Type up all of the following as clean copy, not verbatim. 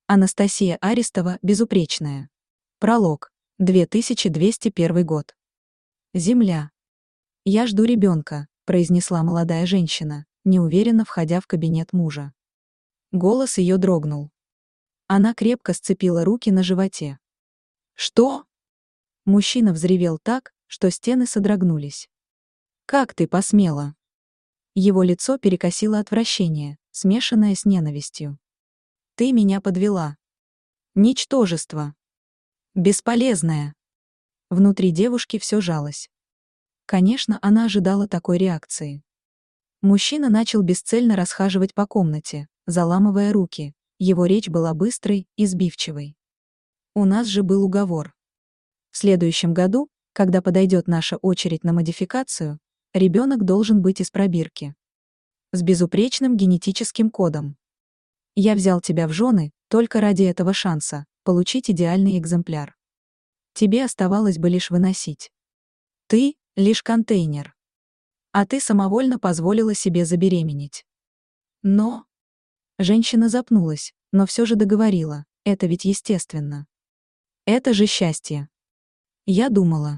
Анастасия Арестова безупречная. Пролог. 2201 год. Земля. «Я жду ребенка», — произнесла молодая женщина, неуверенно входя в кабинет мужа. Голос ее дрогнул. Она крепко сцепила руки на животе. «Что?» Мужчина взревел так, что стены содрогнулись. «Как ты посмела?» Его лицо перекосило отвращение, смешанное с ненавистью. «Ты меня подвела. Ничтожество. Бесполезное». Внутри девушки все жалось. Конечно, она ожидала такой реакции. Мужчина начал бесцельно расхаживать по комнате, заламывая руки. Его речь была быстрой и сбивчивой. «У нас же был уговор. В следующем году, когда подойдет наша очередь на модификацию, ребенок должен быть из пробирки. С безупречным генетическим кодом. Я взял тебя в жены только ради этого шанса получить идеальный экземпляр. Тебе оставалось бы лишь выносить. Ты — лишь контейнер. А ты самовольно позволила себе забеременеть. Но...» Женщина запнулась, но все же договорила, это ведь естественно. Это же счастье. Я думала.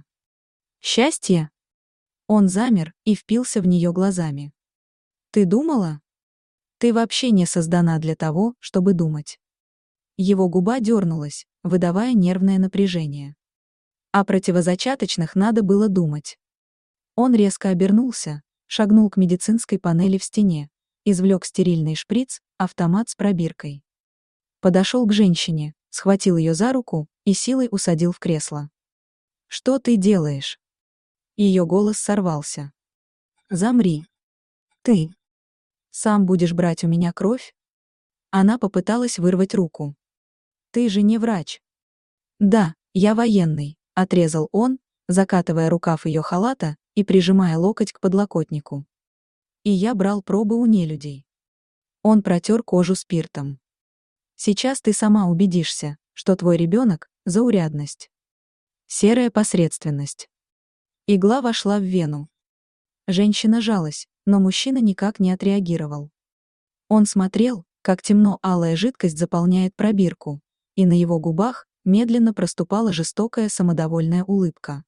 Счастье? Он замер и впился в нее глазами. Ты думала? Ты вообще не создана для того, чтобы думать. Его губа дернулась, выдавая нервное напряжение. О противозачаточных надо было думать. Он резко обернулся, шагнул к медицинской панели в стене, извлек стерильный шприц, автомат с пробиркой. Подошел к женщине, схватил ее за руку и силой усадил в кресло. «Что ты делаешь?» Ее голос сорвался. «Замри. Ты сам будешь брать у меня кровь?» Она попыталась вырвать руку. «Ты же не врач». «Да, я военный», — отрезал он, закатывая рукав ее халата и прижимая локоть к подлокотнику. «И я брал пробы у нелюдей». Он протер кожу спиртом. «Сейчас ты сама убедишься, что твой ребенок — заурядность. Серая посредственность». Игла вошла в вену. Женщина жалась, но мужчина никак не отреагировал. Он смотрел, как темно-алая жидкость заполняет пробирку, и на его губах медленно проступала жестокая самодовольная улыбка.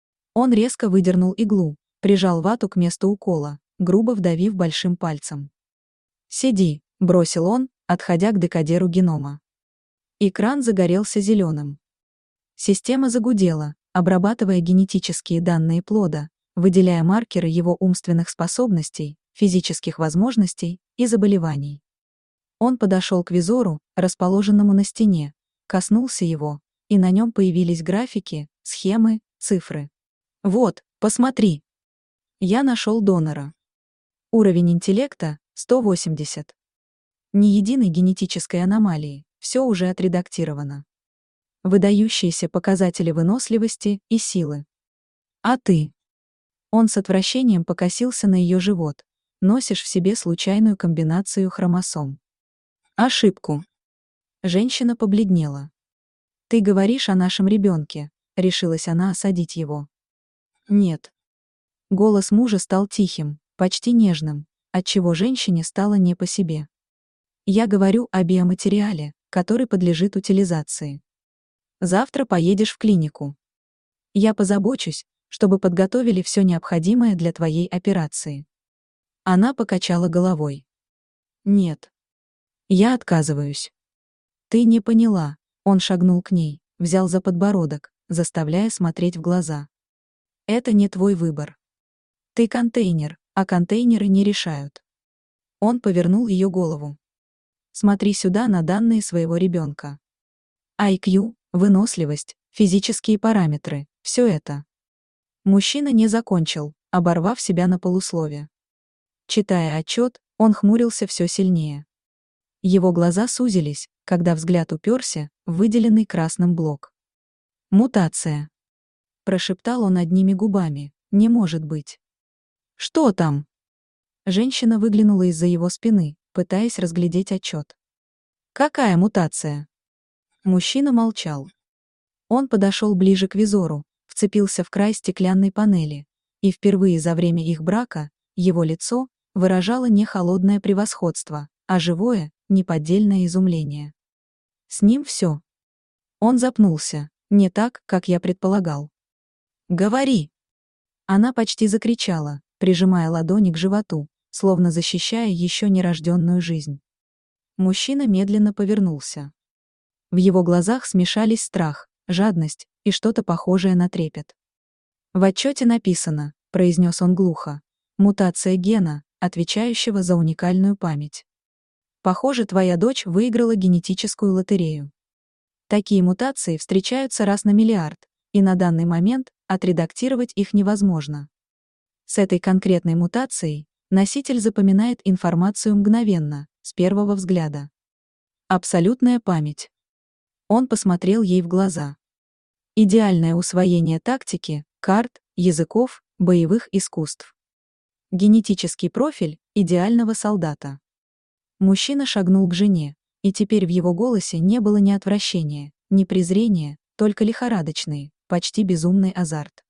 Он резко выдернул иглу, прижал вату к месту укола, грубо вдавив большим пальцем. «Сиди», — бросил он, отходя к декодеру генома. Экран загорелся зеленым. Система загудела, обрабатывая генетические данные плода, выделяя маркеры его умственных способностей, физических возможностей и заболеваний. Он подошел к визору, расположенному на стене, коснулся его, и на нем появились графики, схемы, цифры. «Вот, посмотри. Я нашел донора. Уровень интеллекта — 180. Ни единой генетической аномалии, все уже отредактировано. Выдающиеся показатели выносливости и силы. А ты?» Он с отвращением покосился на ее живот. «Носишь в себе случайную комбинацию хромосом. Ошибку». Женщина побледнела. «Ты говоришь о нашем ребенке», — решилась она осадить его. «Нет». Голос мужа стал тихим, почти нежным, отчего женщине стало не по себе. «Я говорю о биоматериале, который подлежит утилизации. Завтра поедешь в клинику. Я позабочусь, чтобы подготовили все необходимое для твоей операции». Она покачала головой. «Нет. Я отказываюсь». «Ты не поняла», — он шагнул к ней, взял за подбородок, заставляя смотреть в глаза. «Это не твой выбор. Ты контейнер, а контейнеры не решают». Он повернул ее голову. «Смотри сюда на данные своего ребенка. IQ, выносливость, физические параметры, все это». Мужчина не закончил, оборвав себя на полуслове. Читая отчет, он хмурился все сильнее. Его глаза сузились, когда взгляд уперся в выделенный красным блок. «Мутация», — прошептал он одними губами. «Не может быть». «Что там?» Женщина выглянула из-за его спины, пытаясь разглядеть отчет. «Какая мутация?» Мужчина молчал. Он подошел ближе к визору, вцепился в край стеклянной панели, и впервые за время их брака его лицо выражало не холодное превосходство, а живое, неподдельное изумление. С ним все. Он запнулся, не так, как я предполагал. «Говори!» Она почти закричала, прижимая ладони к животу, словно защищая еще нерожденную жизнь. Мужчина медленно повернулся. В его глазах смешались страх, жадность и что-то похожее на трепет. «В отчете написано», — произнес он глухо, «мутация гена, отвечающего за уникальную память. Похоже, твоя дочь выиграла генетическую лотерею. Такие мутации встречаются раз на миллиард, и на данный момент отредактировать их невозможно. С этой конкретной мутацией носитель запоминает информацию мгновенно, с первого взгляда. Абсолютная память». Он посмотрел ей в глаза. Идеальное усвоение тактики, карт, языков, боевых искусств. Генетический профиль идеального солдата. Мужчина шагнул к жене, и теперь в его голосе не было ни отвращения, ни презрения, только лихорадочный, почти безумный азарт.